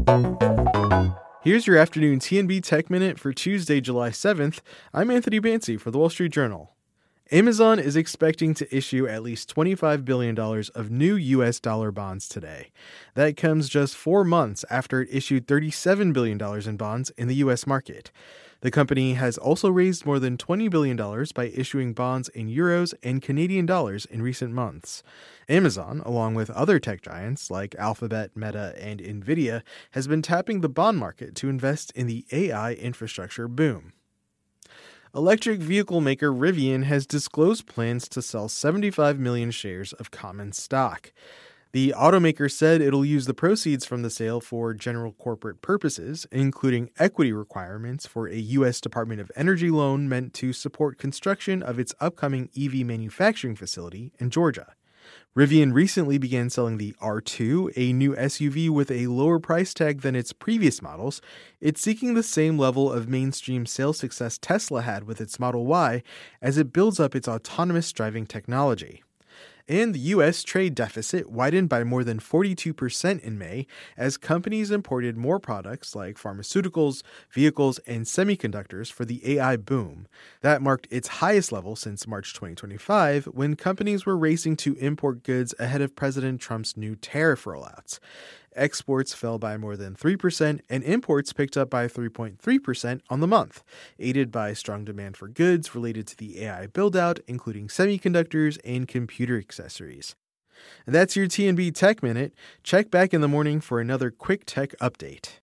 Here's your afternoon TNB Tech Minute for Tuesday, July 7th. I'm Anthony Bancy for The Wall Street Journal. Amazon is expecting to issue at least $25 billion of new U.S. dollar bonds today. That comes just 4 months after it issued $37 billion in bonds in the U.S. market. The company has also raised more than $20 billion by issuing bonds in euros and Canadian dollars in recent months. Amazon, along with other tech giants like Alphabet, Meta, and Nvidia, has been tapping the bond market to invest in the AI infrastructure boom. Electric vehicle maker Rivian has disclosed plans to sell 75 million shares of common stock. The automaker said it'll use the proceeds from the sale for general corporate purposes, including equity requirements for a U.S. Department of Energy loan meant to support construction of its upcoming EV manufacturing facility in Georgia. Rivian recently began selling the R2, a new SUV with a lower price tag than its previous models. It's seeking the same level of mainstream sales success Tesla had with its Model Y as it builds up its autonomous driving technology. And the U.S. trade deficit widened by more than 42% in May as companies imported more products like pharmaceuticals, vehicles, and semiconductors for the AI boom. That marked its highest level since March 2025, when companies were racing to import goods ahead of President Trump's new tariff rollouts. Exports fell by more than 3%, and imports picked up by 3.3% on the month, aided by strong demand for goods related to the AI build-out, including semiconductors and computer accessories. And that's your TNB Tech Minute. Check back in the morning for another quick tech update.